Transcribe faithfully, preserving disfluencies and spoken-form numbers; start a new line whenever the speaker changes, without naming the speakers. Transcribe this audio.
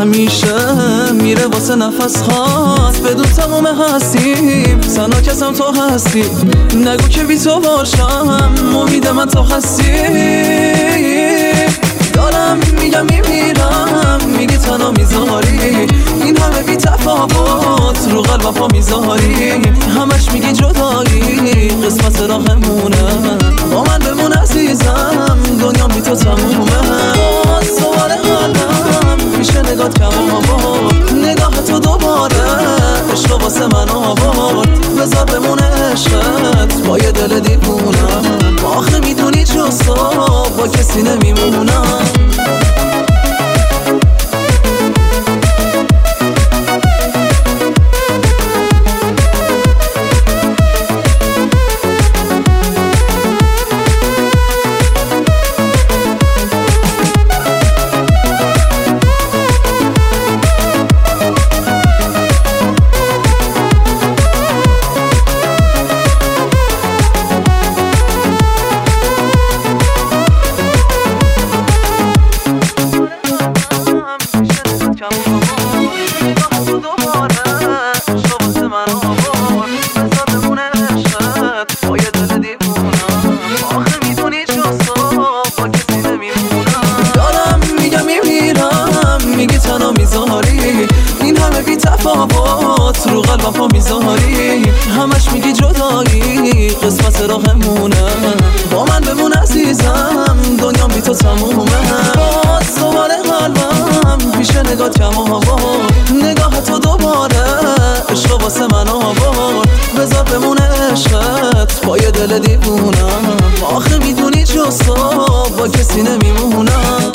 همیشه میره واسه نفس خاص بدون تمام هستیم سنا کسم تو هستی نگو که بی تو باشم امید من تو هستی دارم میگم میمیرم میگی تنها میذاری این همه بی تفاوت رو قلبم پا میذاری همش میگی جدایی قسمت راهمونه با من بمون عزیزم دنیا بی تو تمومه باز دوباره حالم میشه نگات کم آورد نگاه تو دوباره عشق واسه من آورد بذار بمونه عشقت با یه دل دیوونم آخه میدونی جز تو با کسی نمیمونم این همه بی تفاوت رو قلبم پا میذاری همش میگی جدایی قسمت راهمونه با من بمون عزیزم دنیا بی تو تمومه باز دوباره قلبم پیش نگات کم آورد نگاه تو دوباره عشق واسه من آورد بذار بمونه عشقت با یه دل دیوونم آخه میدونی جز تو با کسی نمیمونم